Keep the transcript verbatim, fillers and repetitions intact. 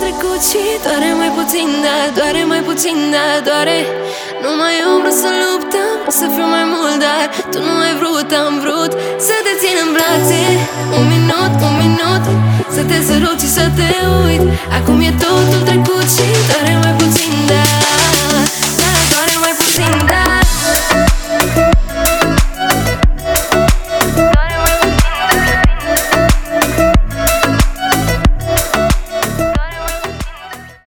trecut și doare mai puțin, da, doare mai puțin, da, doare. Nu mai eu vreau să luptăm, să fiu mai mult, dar tu nu ai vrut, am vrut să te țin în brațe. Un minut, un minut, să te sărut și să te uit. Acum e totul trecut